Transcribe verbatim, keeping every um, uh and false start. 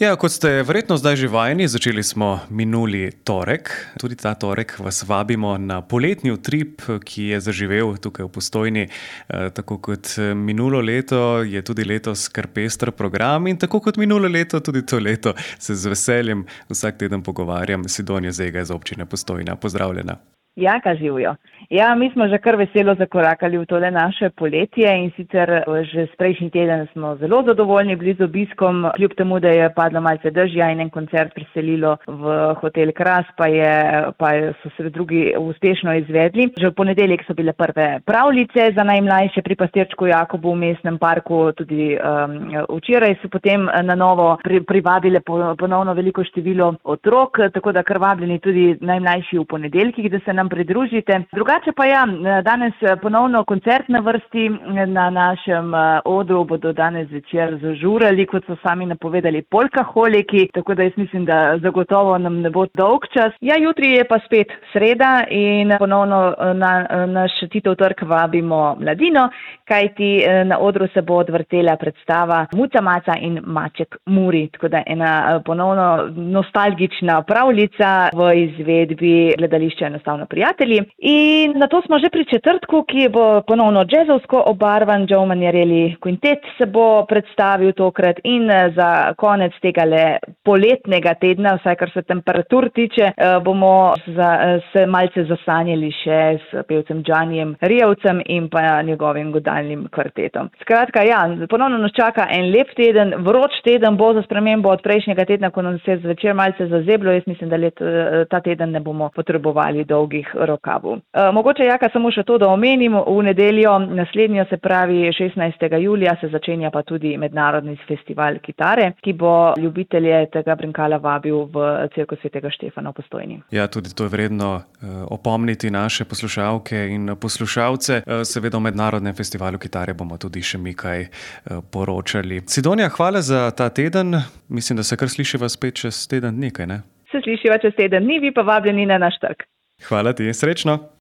Ja, kot ste verjetno zdaj že vajeni, začeli smo minuli torek. Tudi ta torek vas vabimo na poletni utrip, ki je zaživel tukaj v Postojni. Tako kot minulo leto je tudi letos kar pester program in tako kot minulo leto, tudi to leto se z veseljem vsak teden pogovarjam s Sidonijo Zega iz občine Postojna. Pozdravljena. Jaka živijo. Ja, mi smo že kar veselo zakorakali v tole naše poletje in sicer že s prejšnji teden smo zelo zadovoljni bili z obiskom, kljub temu, da je padlo malce dežja in en koncert preselilo v hotel Kras, pa, je, pa so se drugi uspešno izvedli. Že v ponedeljek so bile prve pravljice za najmlajše pri Pastirčku Jakobu v mestnem parku, tudi um, včeraj so potem na novo pri, privabile po, ponovno veliko število otrok, tako da kar vabljeni tudi najmlajši v ponedeljkih, da se nam pridružite. Drugače pa ja, danes ponovno koncert na vrsti na našem odru bodo danes večer zažurali, kot so sami napovedali, polkaholiki, tako da jaz mislim, da zagotovo nam ne bo dolg čas. Ja, jutri je pa spet sreda in ponovno na naš Titov trg vabimo mladino, kajti na odru se bo odvrtela predstava Muca Maca in Maček Muri, tako da ena ponovno nostalgična pravljica v izvedbi gledališča Enostavno prijatelji. In na to smo že pri četrtku, ki bo ponovno džezovsko obarvan. Joe Manjareli kvintet se bo predstavil tokrat in za konec tega le poletnega tedna, vsaj kar se temperatur tiče, bomo za, se malce zasanjali še s pevcem Džanijem Rijevcem in pa njegovim godalnim kvartetom. Skratka, ja, ponovno nas čaka en lep teden, vroč teden bo za spremembo od prejšnjega tedna, ko nam se zvečer malce zazeblo. Jaz mislim, da let, ta teden ne bomo potrebovali dolgih rokavov. E, mogoče jaka samo še to, da omenim, v nedeljo naslednjo, se pravi šestnajstega julija, se začenja pa tudi mednarodni festival kitare, ki bo ljubitelje tega brinkala vabil v Cerkev svetega Štefana v Postojni. Ja, tudi to je vredno uh, opomniti naše poslušalke in poslušalce. Uh, seveda o mednarodnem festivalu kitare bomo tudi še mi kaj uh, poročali. Sidonija, hvala za ta teden. Mislim, da se kar slišiva spet čez teden nekaj, ne? Se slišiva čez teden dni, vi pa vabljeni na naš trg. Hvala ti, srečno.